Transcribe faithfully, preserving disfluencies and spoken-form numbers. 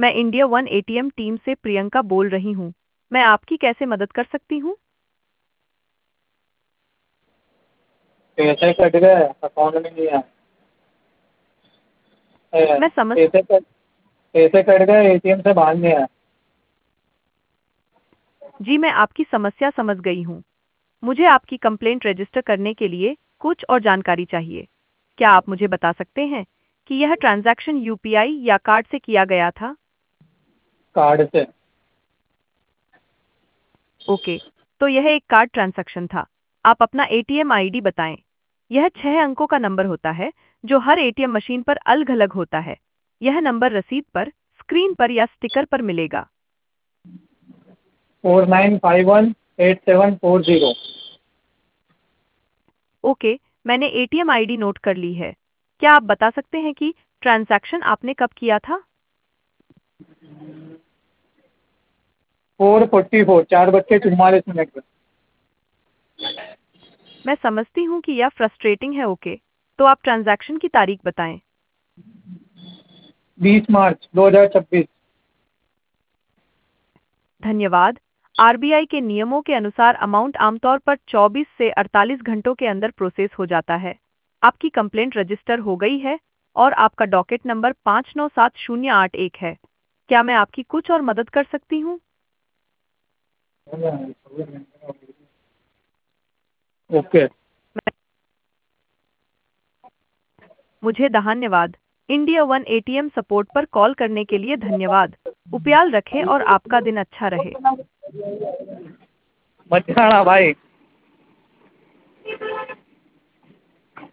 मैं India one ATM team से प्रियंका बोल रही हूँ। मैं आपकी कैसे मदद कर सकती हूँ? पैसे कट गए, अकाउंट में नहीं आया। ए, मैं समझ पैसे कट पैसे कट गए, एटीएम से बाहर नहीं आया। जी, मैं आपकी समस्या समझ गई हूँ। मुझे आपकी कंप्लेंट रजिस्टर करने के लिए कुछ और जानकारी चाहिए। क्या आप मुझे बता सकते हैं कि यह ट्रांजैक्शन यूपीआई या कार्ड से किया गया था? कार्ड से। ओके, तो यह एक कार्ड ट्रांजैक्शन था। आप अपना एटीएम आईडी बताएं। यह छह अंकों का नंबर होता है जो हर एटीएम मशीन पर अलग-अलग होता है। यह नंबर रसीद पर, स्क्रीन पर या स्टिकर पर मिलेगा। Four nine five one eight seven four zero. Okay, मैंने एटीएम आईडी नोट कर ली है। क्या आप बता सकते हैं कि ट्रांजैक्शन आपने कब किया था? फोर फोर्टी फोर चार बज के चुम्बालीस मिनट पर। मैं समझती हूँ कि यह फ्रस्ट्रेटिंग है। ओके, तो आप ट्रांजैक्शन की तारीख बताएं। बीस मार्च दो हजार छब्बीस। धन्यवाद। आरबीआई के नियमों के अनुसार अमाउंट आमतौर पर चौबीस से अड़तालीस घंटों के अंदर प्रोसेस हो जाता है। आपकी कंप्लेंट रजिस्टर हो गई है और आपका डॉकेट नंबर पाँच नौ सात शून्य आठ एक है। क्या मैं आपकी कुछ और मदद कर सकती हूँ? ओके। मुझे धन्यवाद। इंडिया वन एटीएम सपोर्ट पर कॉल करने के लिए धन्यवाद। उपयाल रखें और आपका दिन अच्छा रहे। मत खाना भाई।